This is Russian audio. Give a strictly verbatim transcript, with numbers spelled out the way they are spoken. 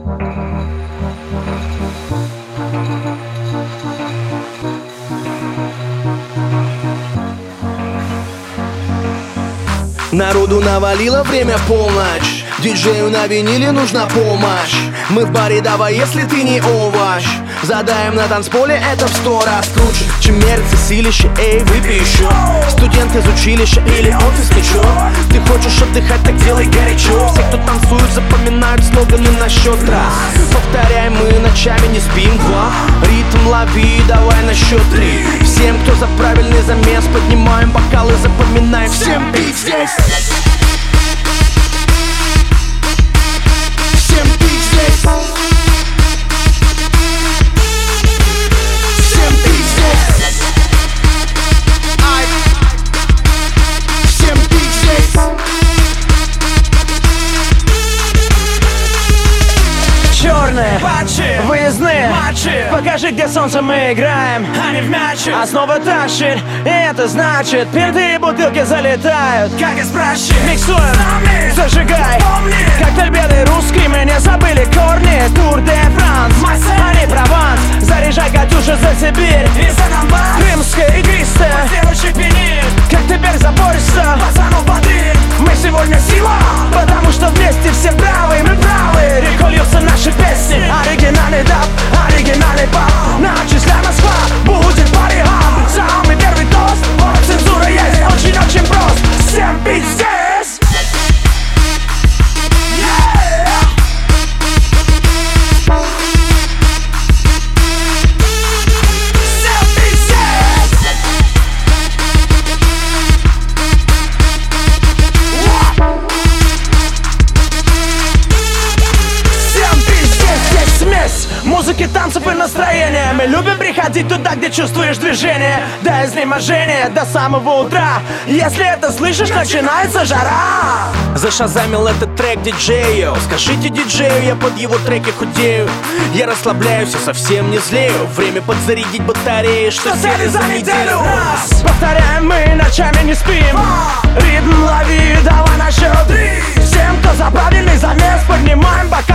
Народу навалило время полночь, диджею на виниле нужна помощь. Мы в баре, давай, если ты не овощ. Задаем на танцполе это в сто раз круче, чем мерится силище, эй, выпей еще. Студент из училища или он из плечо. Ты хочешь отдыхать, так делай горячо. Все, кто танцует, запоминают слоганы на счет раз. Повторяем, мы ночами не спим, два. Ритм лови, давай на счет три. Всем, кто за правильный замес, поднимаем бокалы, запоминаем, всем пить здесь. Всем пить здесь. Всем пить здесь. Ай. Всем пить здесь. Черные, Патчи, выездные матчи, покажи, где солнце мы играем. они в мяче, Основа тащит, и это значит, пинты и бутылки залетают. как из пращи. Миксуем, Нами, зажигай. помни, Коктейль белый русский, мы не забыли корни. Тур де Франс, Марсель, а не Прованс. Заряжай, Катюша, за Сибирь. и за Донбасс, Крымская, игристая. девочек пенит, Как теперь заборешься? пацанов бодрит. Мы сегодня сила, потому что вместе все правы, мы правы. Рекой льются наши песни, оригинальный даб, оригинальный пап. Начисляй Москва, будет пари-хаб. Самый первый тост, вот цензура есть, очень-очень прост. Всем пить здесь. Музыки, танцев и настроения. Мы любим приходить туда, где чувствуешь движение. До изнеможения, до самого утра. Если это слышишь, начинается жара. Зашазамил этот трек диджею. Скажите диджею, я под его треки худею. Я расслабляюсь и совсем не злею. Время подзарядить батареи, что сели за неделю. Раз. Повторяем, мы ночами не спим. Ритм лови, давай на счет три. Всем, кто за правильный замес, поднимаем бокал.